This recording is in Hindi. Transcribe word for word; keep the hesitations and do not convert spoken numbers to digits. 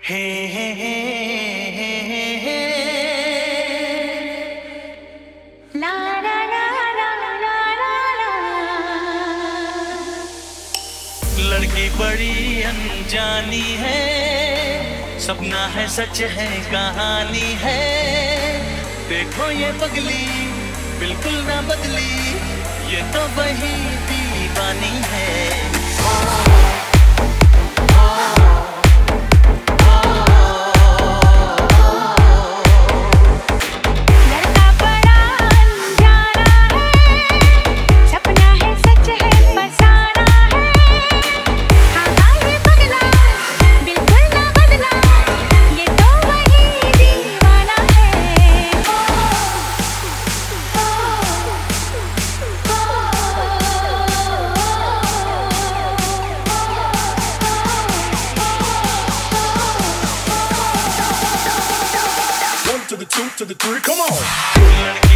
हे हे हे हे हे ला ला ला ला ला ला। लड़की बड़ी अनजानी है, सपना है सच है कहानी है। देखो ये पगली बिल्कुल ना बदली, ये तो वही दीवानी है। To the two, to the three, come on.